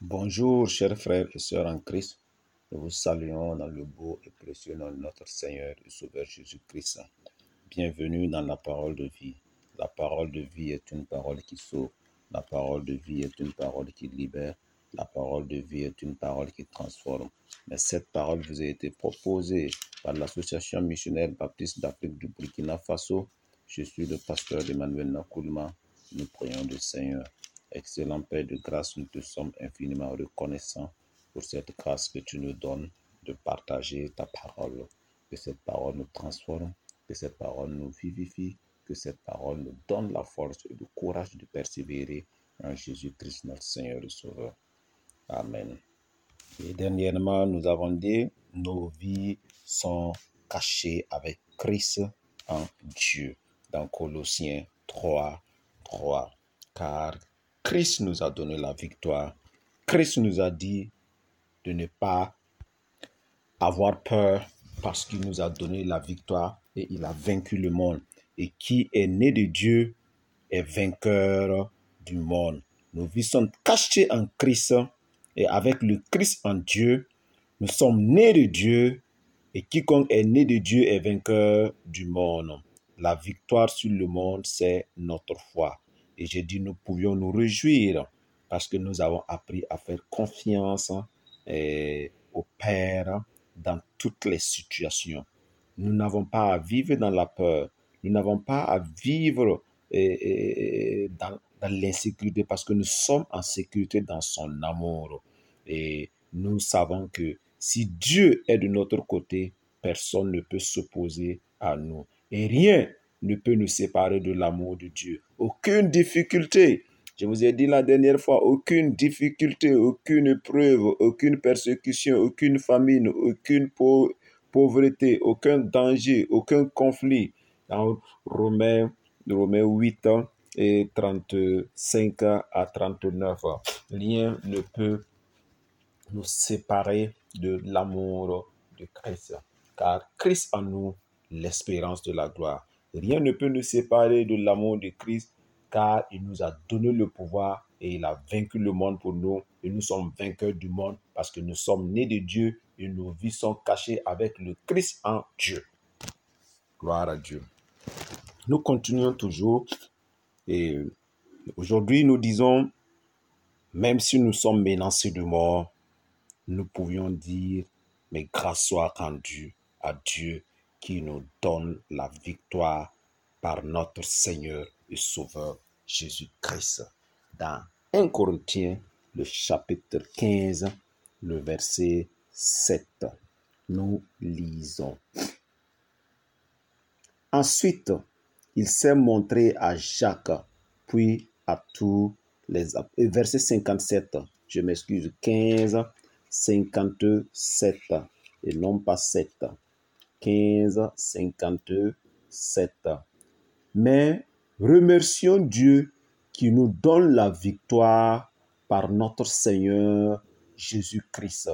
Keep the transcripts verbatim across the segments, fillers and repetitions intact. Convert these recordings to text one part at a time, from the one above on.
Bonjour, chers frères et sœurs en Christ. Nous vous saluons dans le beau et précieux nom de notre Seigneur et Sauveur Jésus-Christ. Bienvenue dans la parole de vie. La parole de vie est une parole qui sauve. La parole de vie est une parole qui libère. La parole de vie est une parole qui transforme. Mais cette parole vous a été proposée par l'Association missionnaire baptiste d'Afrique du Burkina Faso. Je suis le pasteur Emmanuel Nakoulma. Nous prions le Seigneur. Excellent Père de grâce, nous te sommes infiniment reconnaissants pour cette grâce que tu nous donnes de partager ta parole. Que cette parole nous transforme, que cette parole nous vivifie, que cette parole nous donne la force et le courage de persévérer en Jésus-Christ, notre Seigneur et Sauveur. Amen. Et dernièrement, nous avons dit, nos vies sont cachées avec Christ en Dieu. Dans Colossiens trois, trois. Car Christ nous a donné la victoire. Christ nous a dit de ne pas avoir peur parce qu'il nous a donné la victoire et il a vaincu le monde. Et qui est né de Dieu est vainqueur du monde. Nos vies sont cachées en Christ et avec le Christ en Dieu, nous sommes nés de Dieu et quiconque est né de Dieu est vainqueur du monde. La victoire sur le monde, c'est notre foi. Et j'ai dit, nous pouvions nous réjouir parce que nous avons appris à faire confiance eh, au Père dans toutes les situations. Nous n'avons pas à vivre dans la peur. Nous n'avons pas à vivre eh, eh, dans, dans l'insécurité parce que nous sommes en sécurité dans son amour. Et nous savons que si Dieu est de notre côté, personne ne peut s'opposer à nous. Et rien ne peut nous séparer de l'amour de Dieu. Aucune difficulté. Je vous ai dit la dernière fois, aucune difficulté, aucune épreuve, aucune persécution, aucune famine, aucune pauvreté, aucun danger, aucun conflit. Dans Romains, Romains huit et trente-cinq à trente-neuf, rien ne peut nous séparer de l'amour de Christ. Car Christ en nous, l'espérance de la gloire. Rien ne peut nous séparer de l'amour de Christ, car il nous a donné le pouvoir et il a vaincu le monde pour nous. Et nous sommes vainqueurs du monde parce que nous sommes nés de Dieu et nos vies sont cachées avec le Christ en Dieu. Gloire à Dieu. Nous continuons toujours et aujourd'hui nous disons, même si nous sommes menacés de mort, nous pouvions dire, mais grâce soit rendue à Dieu qui nous donne la victoire par notre Seigneur et Sauveur Jésus-Christ. Dans un Corinthiens, le chapitre quinze, le verset sept, nous lisons. Ensuite, il s'est montré à Jacques, puis à tous les... Verset cinquante-sept, je m'excuse, quinze, cinquante-sept, et non pas sept. quinze, cinquante-sept. Mais remercions Dieu qui nous donne la victoire par notre Seigneur Jésus-Christ.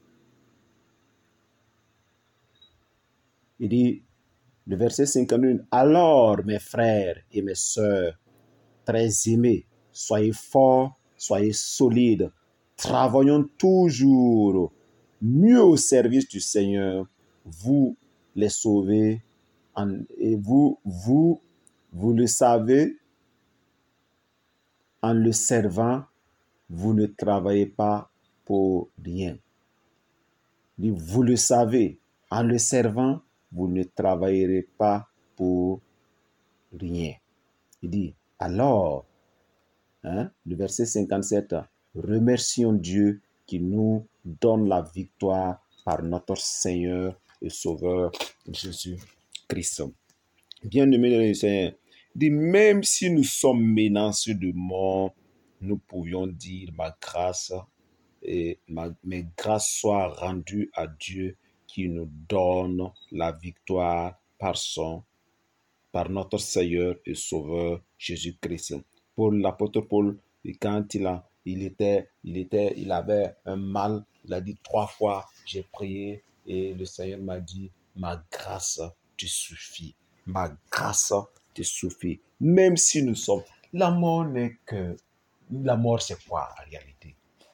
Il dit, le verset cinquante-et un, alors mes frères et mes sœurs, très aimés, soyez forts, soyez solides, travaillons toujours mieux au service du Seigneur, vous les sauvez, en, et vous, vous, vous le savez, en le servant, vous ne travaillez pas pour rien. Vous le savez, en le servant, vous ne travaillerez pas pour rien. Il dit, alors, hein, le verset cinquante-sept, remercions Dieu qui nous donne la victoire par notre Seigneur et Sauveur Jésus-Christ. Bien-aimés dans le Seigneur, il dit, même si nous sommes menacés de mort, nous pouvions dire, ma grâce et ma, mes grâces soient rendues à Dieu qui nous donne la victoire par son, par notre Seigneur et Sauveur Jésus-Christ. Pour l'apôtre Paul, quand il a, il était, il était, il avait un mal, il a dit trois fois, j'ai prié et le Seigneur m'a dit, ma grâce te suffit, ma grâce te suffit. Même si nous sommes, la mort n'est que, la mort c'est quoi en réalité?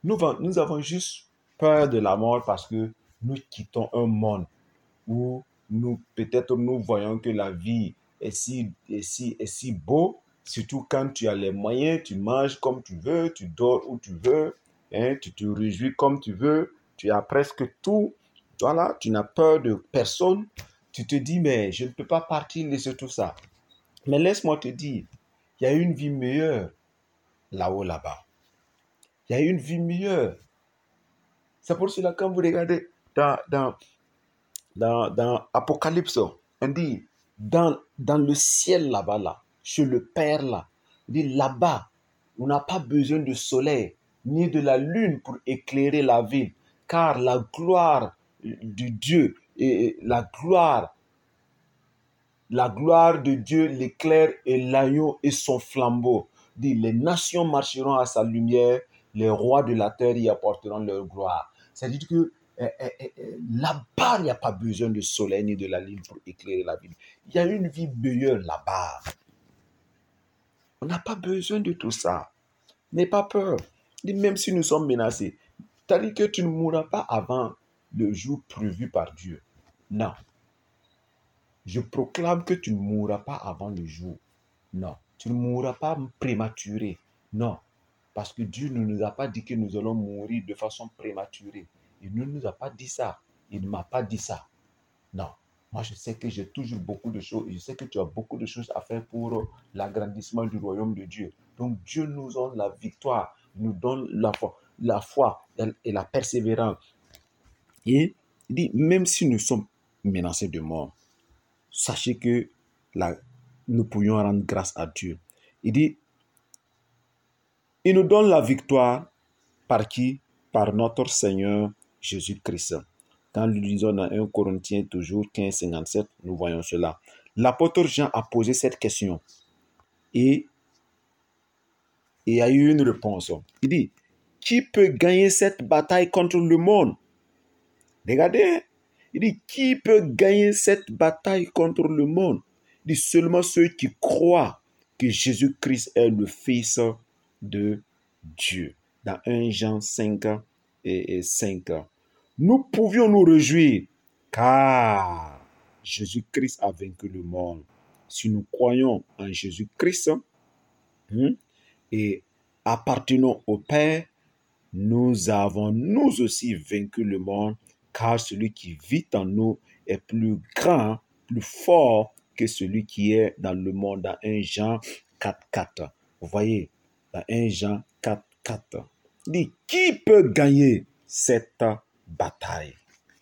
Nous, nous avons juste peur de la mort parce que nous quittons un monde où nous, peut-être nous voyons que la vie est si, est si, est si beau, surtout quand tu as les moyens, tu manges comme tu veux, tu dors où tu veux, hein, tu te réjouis comme tu veux, tu as presque tout. Voilà, tu n'as peur de personne. Tu te dis, mais je ne peux pas partir laisser tout ça. Mais laisse-moi te dire, il y a une vie meilleure là-haut, là-bas. Il y a une vie meilleure. C'est pour cela, quand vous regardez dans, dans, dans, dans Apocalypse, on dit, dans, dans le ciel là-bas, là, chez le Père là, on dit là-bas, on n'a pas besoin de soleil, ni de la lune pour éclairer la ville, car la gloire de Dieu, et la gloire, la gloire de Dieu l'éclaire et l'agneau et son flambeau. Dit, les nations marcheront à sa lumière, les rois de la terre y apporteront leur gloire. C'est-à-dire que eh, eh, eh, là-bas, il n'y a pas besoin de soleil ni de la lune pour éclairer la ville. Il y a une vie meilleure là-bas. On n'a pas besoin de tout ça. N'aie pas peur. Dit, même si nous sommes menacés, c'est-à-dire que tu ne mourras pas avant le jour prévu par Dieu. Non. Je proclame que tu ne mourras pas avant le jour. Non. Tu ne mourras pas prématuré. Non. Parce que Dieu ne nous a pas dit que nous allons mourir de façon prématurée. Il ne nous a pas dit ça. Il ne m'a pas dit ça. Non. Moi, je sais que j'ai toujours beaucoup de choses. Je sais que tu as beaucoup de choses à faire pour l'agrandissement du royaume de Dieu. Donc, Dieu nous donne la victoire, nous donne la foi, la foi et la persévérance. Et il dit, même si nous sommes menacés de mort, sachez que la, nous pourrions rendre grâce à Dieu. Il dit, il nous donne la victoire par qui? Par notre Seigneur Jésus-Christ. Quand nous lisons dans un Corinthiens toujours quinze cinquante-sept, nous voyons cela. L'apôtre Jean a posé cette question et il y a eu une réponse. Il dit, qui peut gagner cette bataille contre le monde? Regardez, il dit, qui peut gagner cette bataille contre le monde? Il dit, seulement ceux qui croient que Jésus-Christ est le Fils de Dieu. Dans un Jean cinq et cinq. Nous pouvions nous réjouir car Jésus-Christ a vaincu le monde. Si nous croyons en Jésus-Christ hein, et appartenons au Père, nous avons nous aussi vaincu le monde car celui qui vit en nous est plus grand, plus fort que celui qui est dans le monde. Dans un Jean quatre quatre. Vous voyez, dans un Jean quatre quatre. Il dit, qui peut gagner cette bataille?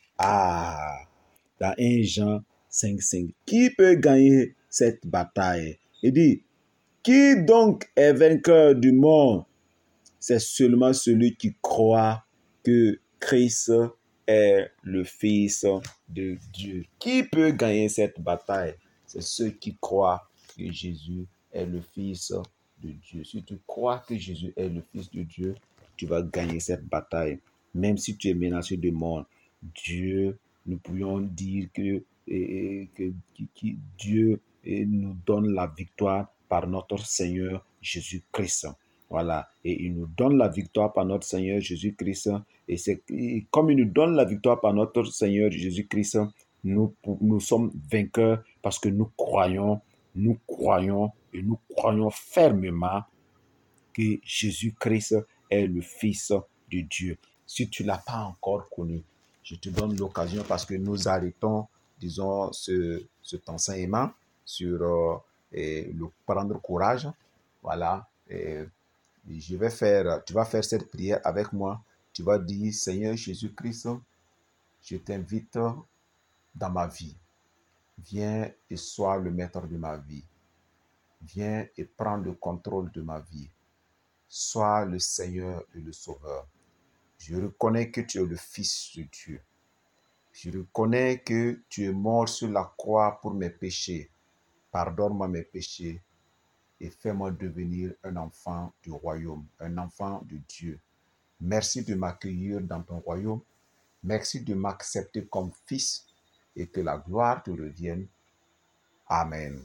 Ah, dans un Jean cinq cinq. Qui peut gagner cette bataille? Il dit, qui donc est vainqueur du monde? C'est seulement celui qui croit que Christ est le Fils de Dieu. Qui peut gagner cette bataille? C'est ceux qui croient que Jésus est le Fils de Dieu. Si tu crois que Jésus est le Fils de Dieu, tu vas gagner cette bataille. Même si tu es menacé de mort, Dieu, nous pourrions dire que, et, que, que, que Dieu et nous donne la victoire par notre Seigneur Jésus-Christ. Voilà. Et il nous donne la victoire par notre Seigneur Jésus-Christ. Et c'est et comme il nous donne la victoire par notre Seigneur Jésus-Christ, nous, nous sommes vainqueurs parce que nous croyons, nous croyons et nous croyons fermement que Jésus-Christ est le Fils de Dieu. Si tu ne l'as pas encore connu, je te donne l'occasion parce que nous arrêtons, disons, ce, cet enseignement sur euh, et le prendre courage. Voilà. Et je vais faire, tu vas faire cette prière avec moi. Tu vas dire, Seigneur Jésus-Christ, je t'invite dans ma vie. Viens et sois le maître de ma vie. Viens et prends le contrôle de ma vie. Sois le Seigneur et le Sauveur. Je reconnais que tu es le Fils de Dieu. Je reconnais que tu es mort sur la croix pour mes péchés. Pardonne-moi mes péchés et fais-moi devenir un enfant du royaume, un enfant de Dieu. Merci de m'accueillir dans ton royaume. Merci de m'accepter comme fils et que la gloire te revienne. Amen.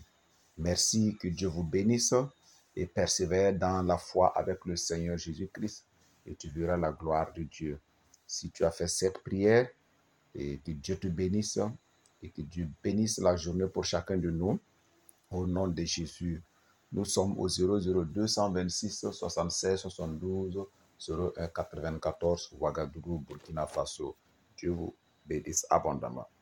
Merci, que Dieu vous bénisse et persévère dans la foi avec le Seigneur Jésus-Christ. et tu verras la gloire de Dieu. Si tu as fait cette prière, et que Dieu te bénisse et que Dieu bénisse la journée pour chacun de nous. Au nom de Jésus, nous sommes au zéro zéro deux cent vingt-six soixante-seize soixante-douze zéro un quatre-vingt-quatorze Ouagadougou, Burkina Faso. Dieu vous bénisse abondamment.